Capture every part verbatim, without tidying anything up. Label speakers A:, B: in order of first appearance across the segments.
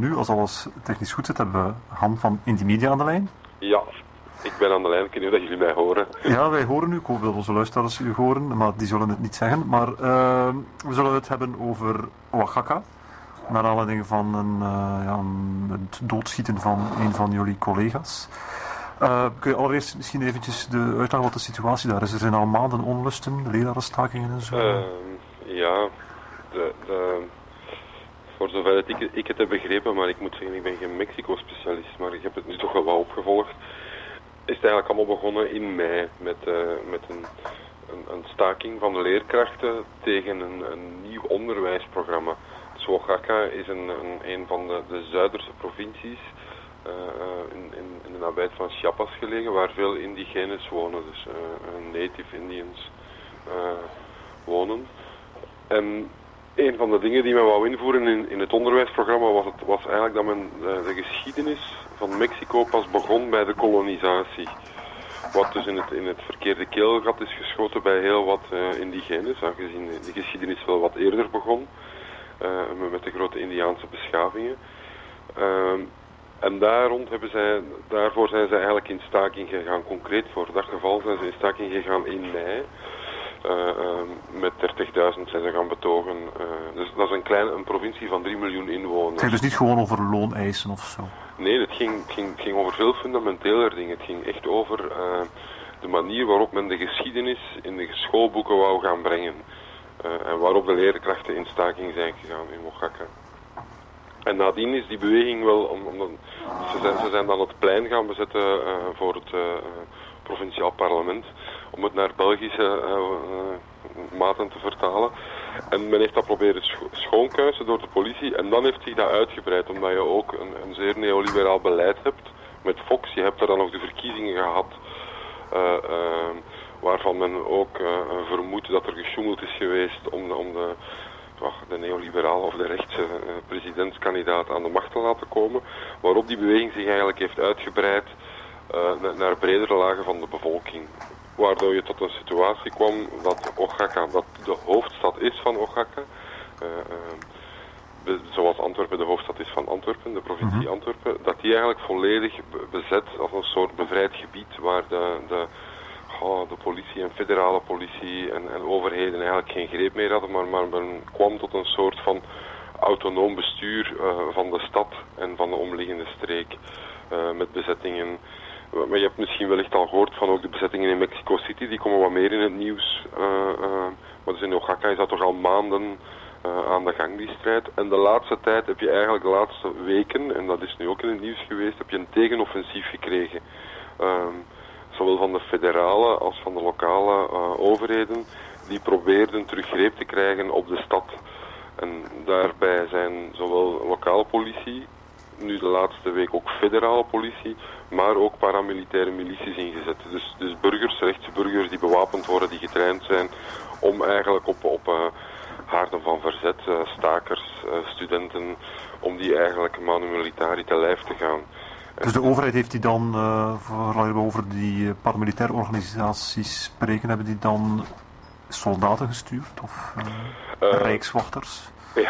A: nu, als alles technisch goed zit, hebben we Han van Indymedia aan de lijn.
B: Ja, ik ben aan de lijn. Ik weet niet of jullie mij horen.
A: Ja, wij horen u. Ik hoop dat onze luisteraars u horen, maar die zullen het niet zeggen. Maar uh, we zullen het hebben over Oaxaca. Naar aanleiding van een, uh, ja, het doodschieten van een van jullie collega's. Uh, kun je allereerst misschien eventjes de, uitleggen wat de situatie daar is? Er zijn al maanden onlusten, lerarenstakingen en zo.
B: Uh, ja, de, de, voor zover het ik, ik het heb begrepen, maar ik moet zeggen, ik ben geen Mexico-specialist, maar ik heb het nu toch wel wat opgevolgd. Is het eigenlijk allemaal begonnen in mei met, uh, met een, een, een staking van de leerkrachten tegen een, een nieuw onderwijsprogramma. Dus Oaxaca is een, een, een van de, de zuiderse provincies uh, in, in, in de nabijheid van Chiapas gelegen, waar veel indigenes wonen, dus uh, native Indians uh, wonen. En een van de dingen die men wou invoeren in, in het onderwijsprogramma was, het, was eigenlijk dat men de, de geschiedenis van Mexico pas begon bij de kolonisatie. Wat dus in het, in het verkeerde keelgat is geschoten bij heel wat uh, indigenes, aangezien de geschiedenis wel wat eerder begon. Uh, met de grote Indiaanse beschavingen. Uh, en daar rond hebben zij, daarvoor zijn ze eigenlijk in staking gegaan. Concreet voor dat geval zijn ze in staking gegaan in mei. Uh, uh, met dertigduizend zijn ze gaan betogen. Uh, dus dat is een kleine een provincie van drie miljoen inwoners.
A: Het ging dus niet gewoon over looneisen of zo?
B: Nee, het ging, ging, ging over veel fundamenteler dingen. Het ging echt over uh, de manier waarop men de geschiedenis in de schoolboeken wou gaan brengen. Uh, en waarop de leerkrachten in staking zijn gegaan in Oaxaca. En nadien is die beweging wel, om, om, ze, zijn, ze zijn dan het plein gaan bezetten uh, voor het uh, provinciaal parlement, om het naar Belgische uh, uh, maten te vertalen. En men heeft dat proberen scho- schoonkuisen door de politie, en dan heeft zich dat uitgebreid, omdat je ook een, een zeer neoliberaal beleid hebt met Fox. Je hebt er dan nog de verkiezingen gehad, uh, uh, waarvan men ook uh, vermoedt dat er gesjoemeld is geweest om de, om de, uh, de neoliberaal of de rechtse uh, presidentskandidaat aan de macht te laten komen. Waarop die beweging zich eigenlijk heeft uitgebreid uh, naar bredere lagen van de bevolking. Waardoor je tot een situatie kwam dat Oaxaca, dat de hoofdstad is van Oaxaca, uh, uh, zoals Antwerpen de hoofdstad is van Antwerpen, de provincie mm-hmm. Antwerpen, dat die eigenlijk volledig bezet als een soort bevrijd gebied waar de, de Oh, de politie en federale politie en, en overheden eigenlijk geen greep meer hadden, maar, maar men kwam tot een soort van autonoom bestuur uh, van de stad en van de omliggende streek uh, met bezettingen. Maar je hebt misschien wellicht al gehoord van ook de bezettingen in Mexico City, die komen wat meer in het nieuws. Uh, uh, maar dus in Oaxaca is dat toch al maanden uh, aan de gang, die strijd. En de laatste tijd heb je eigenlijk de laatste weken, en dat is nu ook in het nieuws geweest, heb je een tegenoffensief gekregen. Uh, Zowel van de federale als van de lokale uh, overheden, die probeerden terug greep te krijgen op de stad. En daarbij zijn zowel lokale politie, nu de laatste week ook federale politie, maar ook paramilitaire milities ingezet. Dus, dus burgers, rechtse burgers die bewapend worden, die getraind zijn om eigenlijk op, op uh, haarden van verzet, uh, stakers, uh, studenten, om die eigenlijk manu militari te lijf te gaan.
A: Dus de overheid heeft die dan, uh, vooral over die uh, paramilitaire organisaties spreken, hebben die dan soldaten gestuurd of uh, uh, rijkswachters?
B: Ja,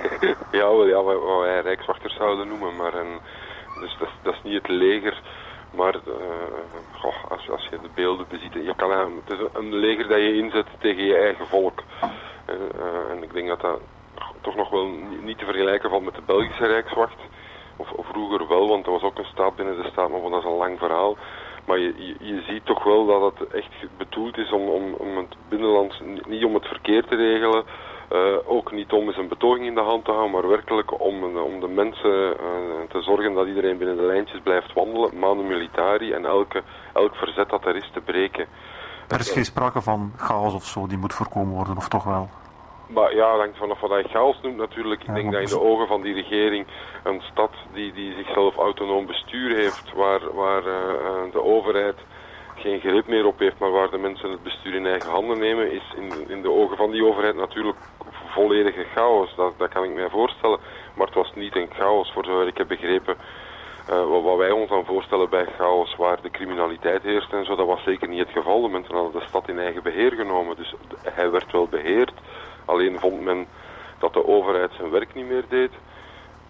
B: ja, wel, ja, wat, wat wij rijkswachters zouden noemen, maar een, dus dat, dat is niet het leger, maar uh, goh, als, als je de beelden beziet, je kan, uh, het is een leger dat je inzet tegen je eigen volk. Uh, uh, en ik denk dat dat toch nog wel niet te vergelijken valt met de Belgische rijkswacht. Of, of vroeger wel, want er was ook een staat binnen de staat, maar dat is een lang verhaal. Maar je, je, je ziet toch wel dat het echt bedoeld is om, om, om het binnenland, niet om het verkeer te regelen, uh, ook niet om eens een betoging in de hand te houden, maar werkelijk om, om de mensen uh, te zorgen dat iedereen binnen de lijntjes blijft wandelen, manu militari, en elke, elk verzet dat er is te breken.
A: Er is geen sprake van chaos of zo die moet voorkomen worden, of toch wel?
B: Maar ja, dat hangt vanaf wat hij chaos noemt natuurlijk. Ik ja, denk dat in de ogen van die regering een stad die, die zichzelf autonoom bestuur heeft, waar, waar uh, de overheid geen greep meer op heeft, maar waar de mensen het bestuur in eigen handen nemen, is in, in de ogen van die overheid natuurlijk volledige chaos. Dat, dat kan ik mij voorstellen. Maar het was niet een chaos, voor zover ik heb begrepen. Uh, wat, wat wij ons dan voorstellen bij chaos, waar de criminaliteit heerst en zo, dat was zeker niet het geval. De mensen hadden de stad in eigen beheer genomen, dus hij werd wel beheerd. Alleen vond men dat de overheid zijn werk niet meer deed.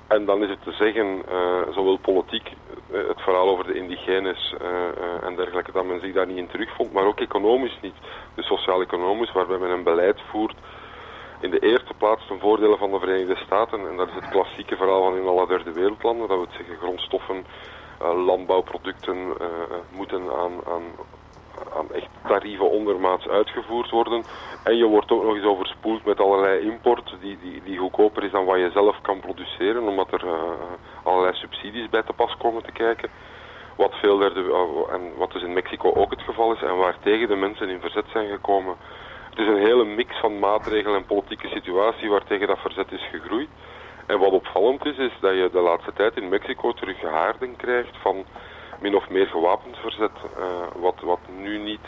B: En dan is het te zeggen, uh, zowel politiek, uh, het verhaal over de indigenes uh, uh, en dergelijke, dat men zich daar niet in terugvond, maar ook economisch niet. Dus sociaal-economisch, waarbij men een beleid voert in de eerste plaats ten voordele van de Verenigde Staten. En dat is het klassieke verhaal van in alle derde wereldlanden. Dat wil zeggen grondstoffen, uh, landbouwproducten uh, moeten aan, aan, aan echt tarieven ondermaats uitgevoerd worden. En je wordt ook nog eens overspoeld met allerlei import die, die, die goedkoper is dan wat je zelf kan produceren. Omdat er uh, allerlei subsidies bij te pas komen te kijken. Wat veel derde, uh, en wat dus in Mexico ook het geval is. En waar tegen de mensen in verzet zijn gekomen. Het is een hele mix van maatregelen en politieke situatie waartegen dat verzet is gegroeid. En wat opvallend is, is dat je de laatste tijd in Mexico terug haarding krijgt van min of meer gewapend verzet. Uh, wat, wat nu niet,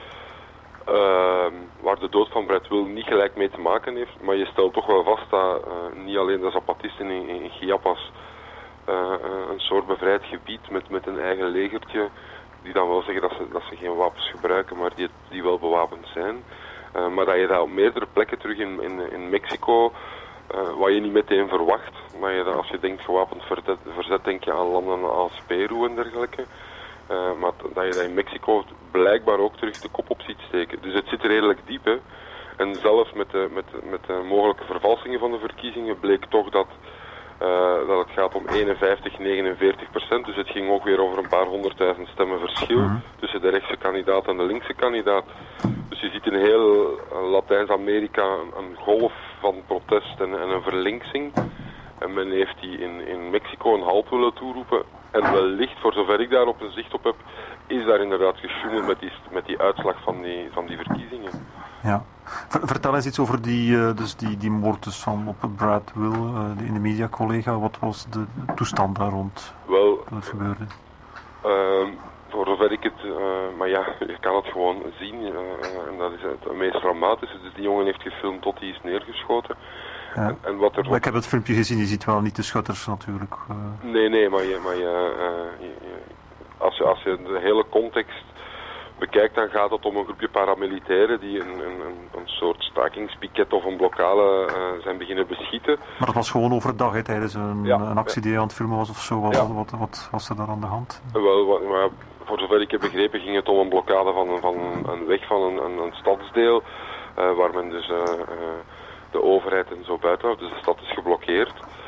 B: uh, waar de dood van Brad Will niet gelijk mee te maken heeft. Maar je stelt toch wel vast dat uh, niet alleen de Zapatisten in, in Chiapas uh, een soort bevrijd gebied met, met een eigen legertje, die dan wel zeggen dat ze, dat ze geen wapens gebruiken, maar die, die wel bewapend zijn. Uh, maar dat je dat op meerdere plekken terug in, in, in Mexico, uh, wat je niet meteen verwacht, maar je dat, als je denkt gewapend verzet, verzet, denk je aan landen als Peru en dergelijke. Uh, maar dat je dat in Mexico blijkbaar ook terug de kop op ziet steken. Dus het zit redelijk diep, hè. En zelfs met de, met, met de mogelijke vervalsingen van de verkiezingen bleek toch dat, uh, dat het gaat om eenenvijftig, negenenveertig procent. Dus het ging ook weer over een paar honderdduizend stemmen verschil mm-hmm. tussen de rechtse kandidaat en de linkse kandidaat. Dus je ziet in heel Latijns-Amerika een, een golf van protest en, en een verlinksing. En men heeft die in, in Mexico een halt willen toeroepen. En wellicht, voor zover ik daar op een zicht op heb, is daar inderdaad gesjoemeld met die, met die uitslag van die, van die verkiezingen.
A: Ja. Vertel eens iets over die, uh, dus die, die moord dus van op Brad Will, uh, de in de media collega. Wat was de toestand daar rond?
B: Wel,
A: dat het gebeurde?
B: Uh, voor zover ik het, uh, maar ja, je kan het gewoon zien. Uh, en dat is het meest dramatische. Dus die jongen heeft gefilmd tot hij is neergeschoten.
A: Ja.
B: En, en wat er
A: maar ik heb het filmpje gezien, je ziet wel niet de schutters natuurlijk. Uh.
B: Nee, nee, maar, je, maar je, uh, je, je, als, je, als je de hele context bekijkt, dan gaat het om een groepje paramilitairen die een, een, een soort stakingspiket of een blokkade uh, zijn beginnen beschieten.
A: Maar dat was gewoon overdag, hè, tijdens een, ja, een actie die je aan het filmen was of zo. Wat, ja. wat, wat was er daar aan de hand?
B: Wel, wat, maar voor zover ik heb begrepen ging het om een blokkade van, van een weg van een, een, een stadsdeel, uh, waar men dus uh, uh, de overheid en zo buiten houdt. Dus de stad is geblokkeerd.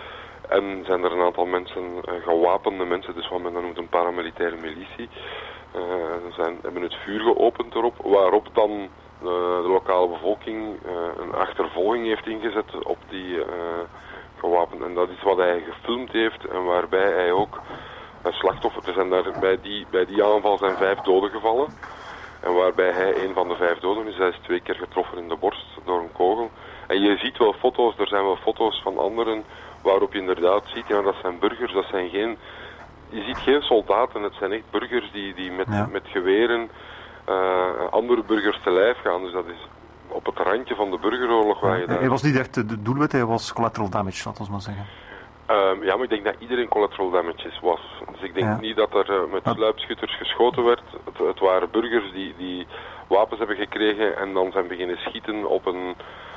B: En zijn er een aantal mensen, uh, gewapende mensen, dus wat men dan noemt een paramilitaire militie, uh, zijn, hebben het vuur geopend erop, waarop dan uh, de lokale bevolking uh, een achtervolging heeft ingezet op die uh, gewapenden. En dat is wat hij gefilmd heeft en waarbij hij ook uh, slachtoffers, er zijn daar bij die, bij die aanval zijn vijf doden gevallen. En waarbij hij een van de vijf doden is, hij is twee keer getroffen in de borst door een kogel. En je ziet wel foto's, er zijn wel foto's van anderen waarop je inderdaad ziet, ja, dat zijn burgers, dat zijn geen, je ziet geen soldaten, het zijn echt burgers die, die met, ja. met geweren uh, andere burgers te lijf gaan. Dus dat is op het randje van de burgeroorlog waar je daar...
A: Hij was niet echt de doelwit, hij was collateral damage, laten we maar zeggen.
B: Um, ja, maar ik denk dat iedereen collateral damages was. Dus ik denk ja. niet dat er uh, met sluipschutters geschoten werd. Het, het waren burgers die, die wapens hebben gekregen en dan zijn beginnen schieten op een...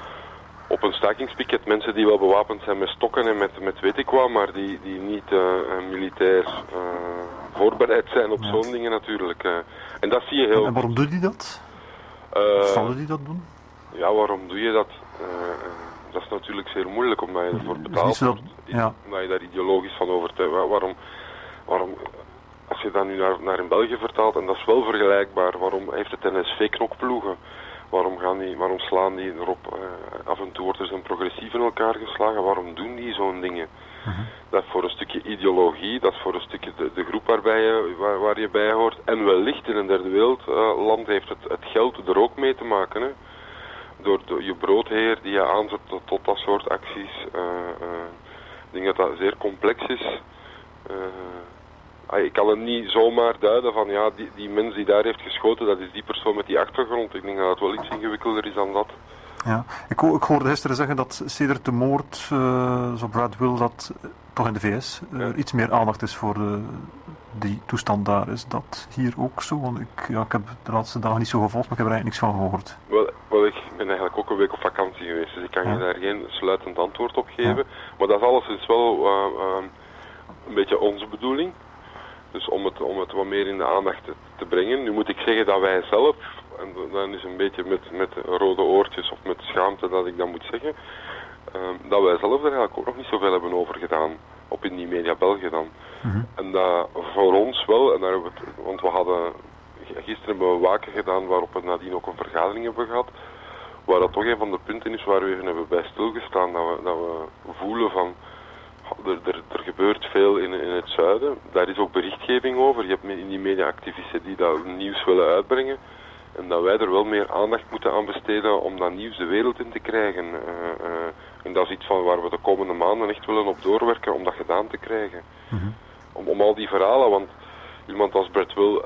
B: op een stakingspiket, mensen die wel bewapend zijn met stokken en met, met weet ik wat, maar die, die niet uh, militair uh, voorbereid zijn op ja. zo'n dingen natuurlijk. Uh. En dat zie je heel...
A: En waarom doet hij dat?
B: Uh,
A: Zouden die dat doen?
B: Ja, waarom doe je dat? Uh, dat is natuurlijk zeer moeilijk, omdat je ervoor betaalt wordt. Ja. Omdat je daar ideologisch van overtuigt. Waarom, waarom, als je dat nu naar, naar in België vertaalt, en dat is wel vergelijkbaar, waarom heeft het N S V knokploegen? Waarom, gaan die, waarom slaan die erop? Uh, af en toe wordt er zo'n progressief in elkaar geslagen. Waarom doen die zo'n dingen? Uh-huh. Dat is voor een stukje ideologie, dat is voor een stukje de, de groep waarbij je, waar, waar je bij hoort. En wellicht in een derde wereldland uh, heeft het, het geld er ook mee te maken. Hè? Door, door je broodheer die je aanzet tot, tot dat soort acties. Uh, uh, ik denk dat dat zeer complex is. Uh, Ik kan het niet zomaar duiden van ja, die, die mens die daar heeft geschoten, dat is die persoon met die achtergrond. Ik denk dat het wel iets ingewikkelder is dan dat.
A: Ja, ik, ho- ik hoorde gisteren zeggen dat sedert de moord, uh, zo Brad Will, dat uh, toch in de V S uh, ja. iets meer aandacht is voor de, die toestand daar. Is dat hier ook zo? Want ik, ja, ik heb de laatste dagen niet zo gevolgd, maar ik heb er eigenlijk niks van gehoord.
B: Wel, wel ik ben eigenlijk ook een week op vakantie geweest, dus ik kan
A: Ja.
B: je daar geen sluitend antwoord op geven. Ja. Maar dat is alles is wel uh, uh, een beetje onze bedoeling. Dus om het, om het wat meer in de aandacht te, te brengen. Nu moet ik zeggen dat wij zelf, en dan is een beetje met, met rode oortjes of met schaamte dat ik dat moet zeggen, uh, dat wij zelf er eigenlijk ook nog niet zoveel hebben over gedaan. Op Indie Media België dan.
A: Mm-hmm.
B: En dat voor ons wel, en daar hebben we het, want we hadden, gisteren hebben we waken gedaan waarop we nadien ook een vergadering hebben gehad, waar dat toch een van de punten is waar we even hebben bij stilgestaan, dat we, dat we voelen van, er, er, er gebeurt veel in, in het zuiden, daar is ook berichtgeving over, je hebt in die media-activisten die dat nieuws willen uitbrengen, en dat wij er wel meer aandacht moeten aan besteden om dat nieuws de wereld in te krijgen. Uh, uh, en dat is iets van waar we de komende maanden echt willen op doorwerken om dat gedaan te krijgen.
A: Mm-hmm.
B: Om, om al die verhalen, want iemand als Brett Will,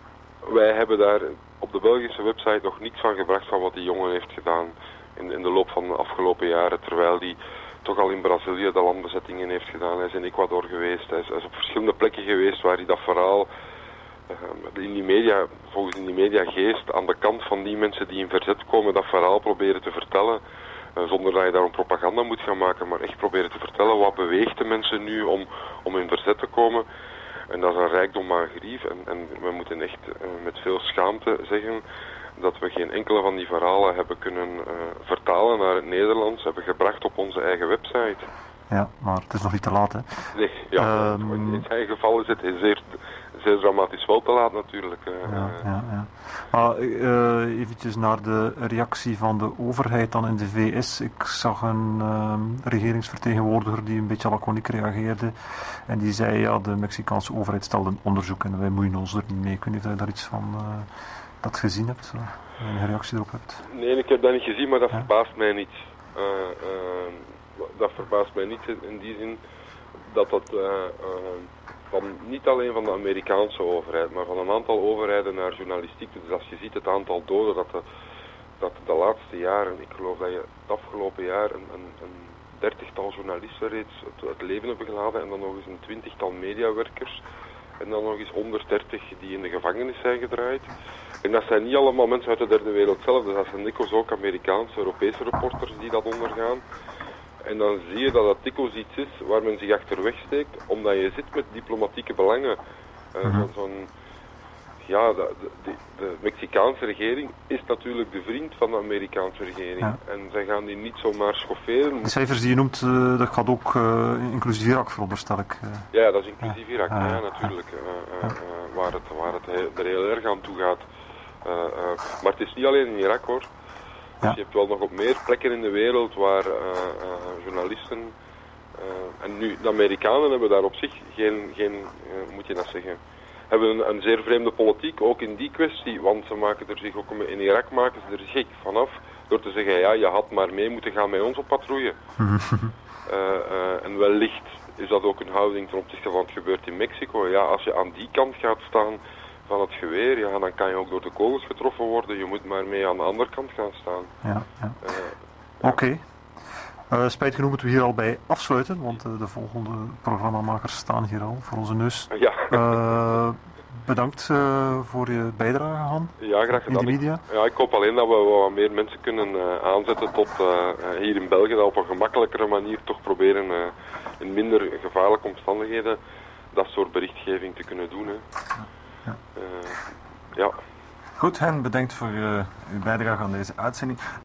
B: wij hebben daar op de Belgische website nog niets van gebracht van wat die jongen heeft gedaan in, in de loop van de afgelopen jaren, terwijl die toch al in Brazilië de landbezettingen heeft gedaan. Hij is in Ecuador geweest, hij is, hij is op verschillende plekken geweest waar hij dat verhaal uh, in die media, volgens in die mediageest, aan de kant van die mensen die in verzet komen, dat verhaal proberen te vertellen. Uh, zonder dat je daar een propaganda moet gaan maken, maar echt proberen te vertellen wat beweegt de mensen nu om, om in verzet te komen. En dat is een rijkdom aan grief. En, en we moeten echt uh, met veel schaamte zeggen dat we geen enkele van die verhalen hebben kunnen uh, vertalen naar het Nederlands, hebben gebracht op onze eigen website.
A: Ja, maar het is nog niet te laat, hè?
B: Nee, ja. Um, in zijn geval is het zeer, zeer dramatisch wel te laat natuurlijk. Uh,
A: ja, ja, ja. Maar uh, eventjes naar de reactie van de overheid dan in de V S. Ik zag een uh, regeringsvertegenwoordiger die een beetje laconiek reageerde. En die zei, ja, de Mexicaanse overheid stelde een onderzoek en wij moeien ons er niet mee. Ik weet niet of je daar iets van uh, dat gezien hebt, zo, een reactie erop hebt.
B: Nee, ik heb dat niet gezien, maar dat
A: ja?
B: verbaast mij niet. Uh, uh, dat verbaast mij niet in die zin dat dat uh, uh, van niet alleen van de Amerikaanse overheid, maar van een aantal overheden naar journalistiek. Dus als je ziet het aantal doden dat de, dat de laatste jaren, ik geloof dat je het afgelopen jaar een, een, een dertigtal journalisten reeds het, het leven hebben geladen en dan nog eens een twintigtal mediawerkers en dan nog eens honderddertig die in de gevangenis zijn gedraaid. En dat zijn niet allemaal mensen uit de derde wereld zelf, dus dat zijn dikwijls ook Amerikaanse, Europese reporters die dat ondergaan. En dan zie je dat dat dikwijls iets is waar men zich achterweg steekt, omdat je zit met diplomatieke belangen. Uh, mm-hmm. Zo'n, ja, de, de, de Mexicaanse regering is natuurlijk de vriend van de Amerikaanse regering. Ja. En zij gaan die niet zomaar schofferen.
A: De cijfers die je noemt, uh, dat gaat ook uh, inclusief Irak, veronderstel ik. Uh.
B: Ja, dat is inclusief Irak, ja, ja natuurlijk. Uh, uh, uh, waar het, waar het heel, er heel erg aan toe gaat. Uh, uh, maar het is niet alleen in Irak hoor. Dus ja. Je hebt wel nog op meer plekken in de wereld waar uh, uh, journalisten... Uh, en nu, de Amerikanen hebben daar op zich geen, geen uh, moet je dat zeggen, hebben een, een zeer vreemde politiek, ook in die kwestie, want ze maken er zich ook, in Irak maken ze er gek vanaf, door te zeggen, ja, je had maar mee moeten gaan met ons op patrouille. uh, uh, en wellicht is dat ook een houding ten opzichte van wat gebeurt in Mexico. Ja, als je aan die kant gaat staan van het geweer, ja, dan kan je ook door de kogels getroffen worden. Je moet maar mee aan de andere kant gaan staan.
A: Ja, ja.
B: Uh,
A: Oké. Okay. Uh, spijt genoeg moeten we hier al bij afsluiten, want uh, de volgende programmamakers staan hier al voor onze neus.
B: Ja.
A: Uh, bedankt uh, voor je bijdrage, Han.
B: Ja, graag gedaan.
A: In de media.
B: Ja, ik hoop alleen dat we wat meer mensen kunnen uh, aanzetten tot uh, hier in België, dat op een gemakkelijkere manier toch proberen uh, in minder gevaarlijke omstandigheden dat soort berichtgeving te kunnen doen. Hè.
A: Ja.
B: Uh, ja.
C: Goed, Hen, bedankt voor uh, uw bijdrage aan deze uitzending.